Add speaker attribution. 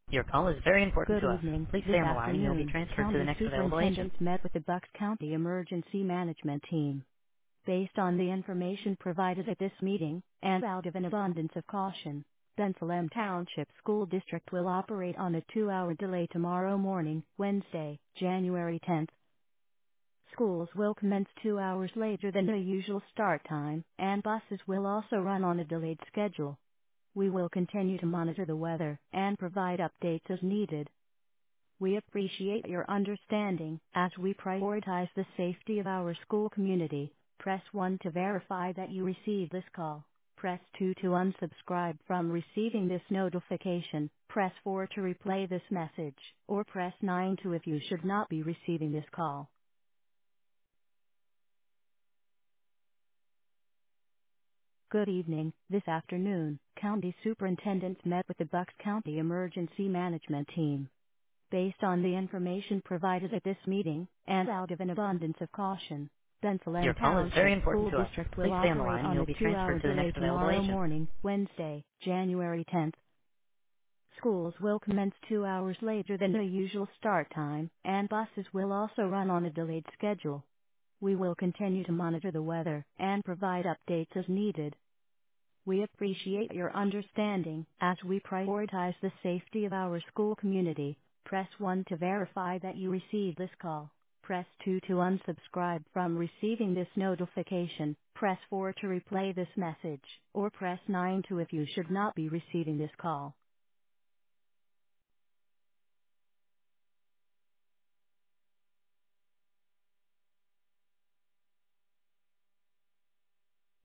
Speaker 1: Your call is very important
Speaker 2: Good
Speaker 1: to us.
Speaker 2: evening.
Speaker 1: Please
Speaker 2: This
Speaker 1: stay on the line and you'll be
Speaker 2: afternoon,
Speaker 1: transferred to the
Speaker 2: County
Speaker 1: next available agent.
Speaker 2: Superintendents met with the Bucks County Emergency Management Team. Based on the information provided at this meeting, and out of an abundance of caution, Bensalem Township School District will operate on a 2-hour delay tomorrow morning, Wednesday, January 10th. Schools will commence 2 hours later than the usual start time, and buses will also run on a delayed schedule. We will continue to monitor the weather and provide updates as needed. We appreciate your understanding as we prioritize the safety of our school community. Press 1 to verify that you received this call. Press 2 to unsubscribe from receiving this notification. Press 4 to replay this message, or press 9 to if you should not be receiving this call. Good evening. This afternoon, County Superintendents met with the Bucks County Emergency Management Team. Based on the information provided at this meeting, and out of an abundance of caution,
Speaker 1: Your
Speaker 2: Bensalem
Speaker 1: call is very
Speaker 2: Township
Speaker 1: important
Speaker 2: School
Speaker 1: to us.
Speaker 2: District will
Speaker 1: Please stay on the
Speaker 2: operate
Speaker 1: line and
Speaker 2: on
Speaker 1: you'll
Speaker 2: a
Speaker 1: be
Speaker 2: 2-hour
Speaker 1: transferred to the
Speaker 2: delay
Speaker 1: next available
Speaker 2: tomorrow
Speaker 1: agent.
Speaker 2: morning, Wednesday, January 10th. Schools will commence 2 hours later than the usual start time, and buses will also run on a delayed schedule. We will continue to monitor the weather and provide updates as needed. We appreciate your understanding as we prioritize the safety of our school community. Press 1 to verify that you received this call. Press 2 to unsubscribe from receiving this notification. Press 4 to replay this message, or press 9 to if you should not be receiving this call.